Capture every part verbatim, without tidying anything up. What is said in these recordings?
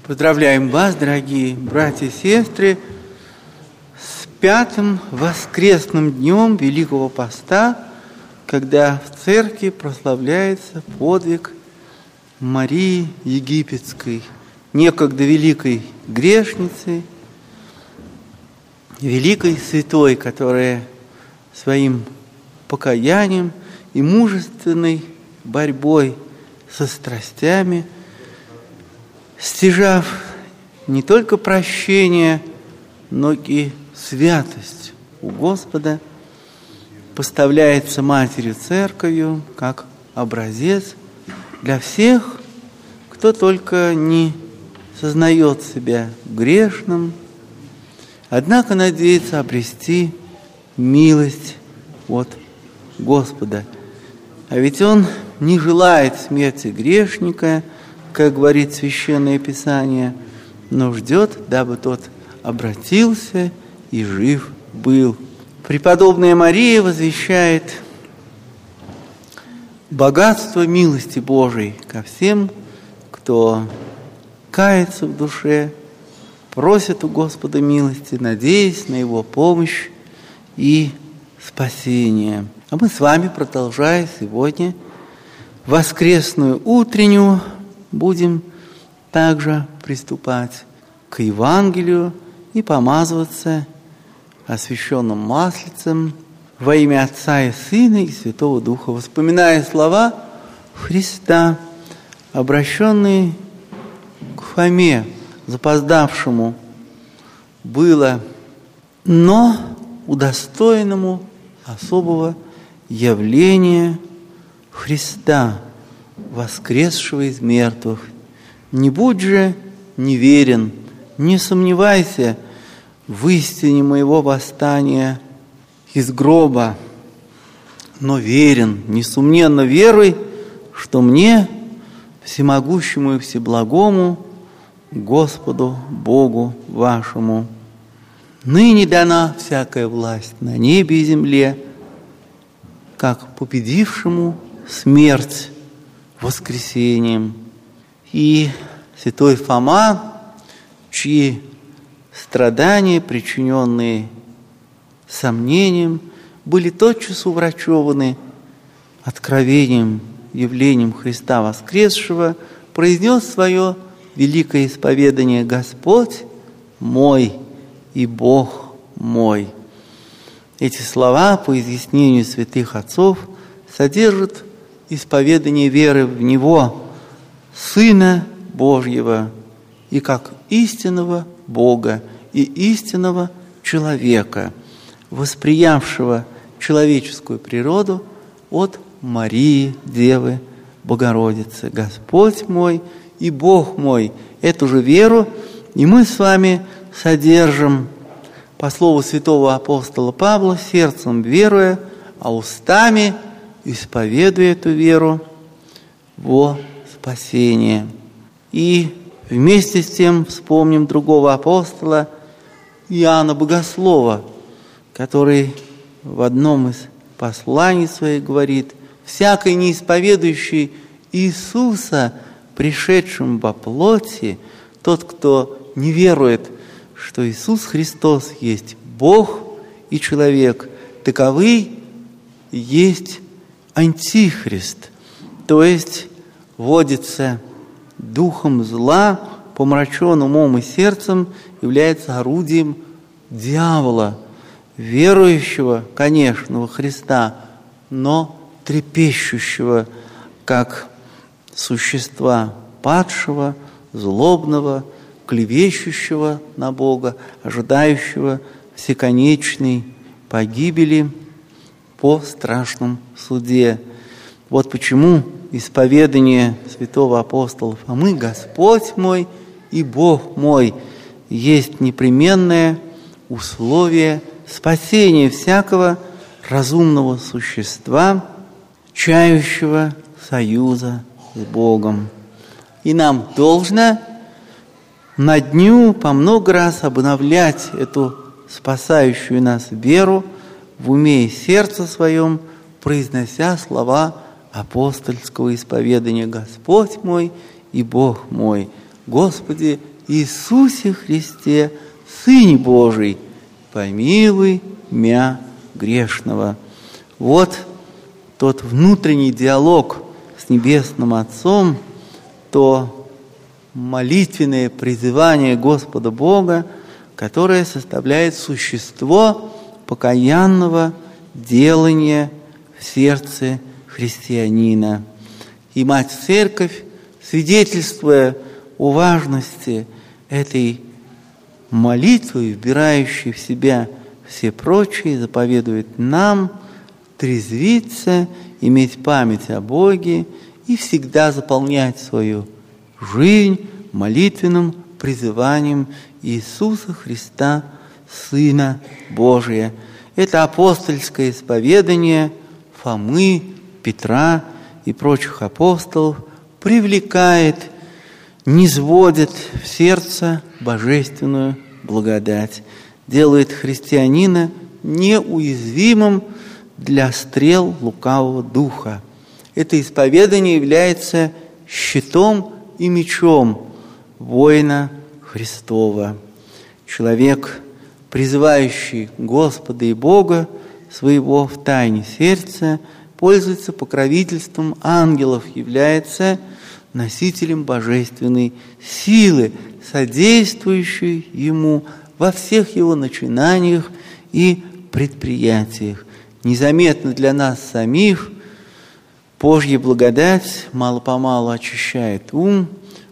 Поздравляем вас, дорогие братья и сестры, с пятым воскресным днем Великого Поста, когда в церкви прославляется подвиг Марии Египетской, некогда великой грешницы, великой святой, которая своим покаянием и мужественной борьбой со страстями, стяжав не только прощение, но и святость у Господа, поставляется Матерью Церковью как образец для всех, кто только не сознает себя грешным, однако надеется обрести милость от Господа. А ведь Он не желает смерти грешника, как говорит Священное Писание, но ждет, дабы тот обратился и жив был. Преподобная Мария возвещает богатство милости Божией ко всем, кто кается в душе, просит у Господа милости, надеясь на Его помощь и спасение. А мы с вами, продолжая сегодня воскресную утреннюю, будем также приступать к Евангелию и помазываться освященным маслицем во имя Отца и Сына и Святого Духа, вспоминая слова Христа, обращенные к Фоме, запоздавшему было, но удостоенному особого явления Христа, воскресшего из мертвых. Не будь же неверен, не сомневайся в истине моего восстания из гроба, но верен, несомненно веруй, что мне, всемогущему и всеблагому, Господу Богу вашему, ныне дана всякая власть на небе и земле, как победившему смерть воскресением. И святой Фома, чьи страдания, причиненные сомнением, были тотчас уврачеваны откровением, явлением Христа воскресшего, произнес свое великое исповедание: «Господь мой и Бог мой». Эти слова, по изъяснению святых отцов, содержат исповедание веры в Него, Сына Божьего, и как истинного Бога и истинного человека, восприявшего человеческую природу от Марии, Девы Богородицы. Господь мой и Бог мой. Эту же веру и мы с вами содержим, по слову святого апостола Павла, сердцем веруя, а устами исповедуя эту веру во спасение. И вместе с тем вспомним другого апостола Иоанна Богослова, который в одном из посланий своих говорит: «Всякий не исповедующий Иисуса, пришедшим во плоти, тот, кто не верует, что Иисус Христос есть Бог и человек, таковый есть антихрист», то есть водится духом зла, помрачен умом и сердцем, является орудием дьявола, верующего, конечно, во Христа, но трепещущего, как существа падшего, злобного, клевещущего на Бога, ожидающего всеконечной погибели по страшном суде. Вот почему исповедание святого апостола Фомы «Господь мой и Бог мой» есть непременное условие спасения всякого разумного существа, чающего союза с Богом. И нам должно на дню по много раз обновлять эту спасающую нас веру в уме и сердце своем, произнося слова апостольского исповедания: «Господь мой и Бог мой». Господи Иисусе Христе, Сыне Божий, помилуй мя грешного». Вот тот внутренний диалог с Небесным Отцом, то молитвенное призывание Господа Бога, которое составляет существо покаянного делания в сердце христианина. И Мать Церковь, свидетельствуя о важности этой молитвы, вбирающей в себя все прочие, заповедует нам трезвиться, иметь память о Боге и всегда заполнять свою жизнь молитвенным призыванием Иисуса Христа, Сына Божия. Это апостольское исповедание Фомы, Петра и прочих апостолов привлекает, низводит в сердце божественную благодать, делает христианина неуязвимым для стрел лукавого духа. Это исповедание является щитом и мечом воина Христова. Человек, призывающий Господа и Бога своего в тайне сердца, пользуется покровительством ангелов, является носителем божественной силы, содействующей ему во всех его начинаниях и предприятиях. Незаметно для нас самих Божья благодать мало-помалу очищает ум,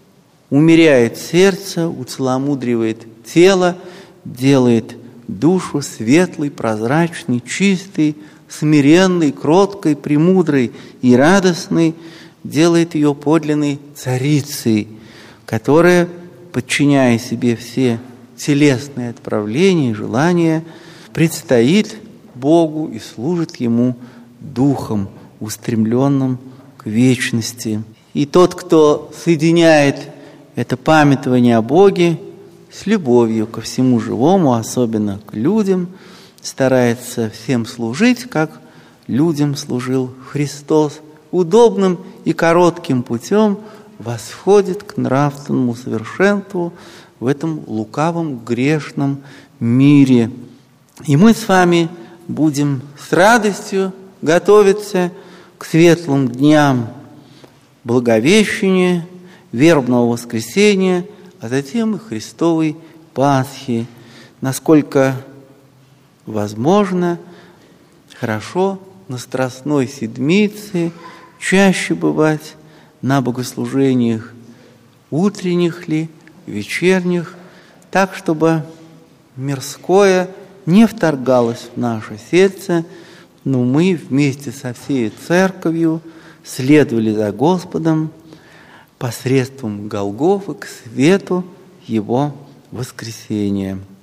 умеряет сердце, уцеломудривает тело, делает душу светлой, прозрачной, чистой, смиренной, кроткой, премудрой и радостной, делает ее подлинной царицей, которая, подчиняя себе все телесные отправления и желания, предстоит Богу и служит Ему духом, устремленным к вечности. И тот, кто соединяет это памятование о Боге с любовью ко всему живому, особенно к людям, старается всем служить, как людям служил Христос, удобным и коротким путем восходит к нравственному совершенству в этом лукавом, грешном мире. И мы с вами будем с радостью готовиться к светлым дням Благовещения, Вербного воскресения, а затем и Христовой Пасхи. Насколько возможно, хорошо на Страстной Седмице чаще бывать на богослужениях утренних ли, вечерних, так, чтобы мирское не вторгалось в наше сердце, но мы вместе со всей Церковью следовали за Господом посредством Голгофы к свету Его воскресения.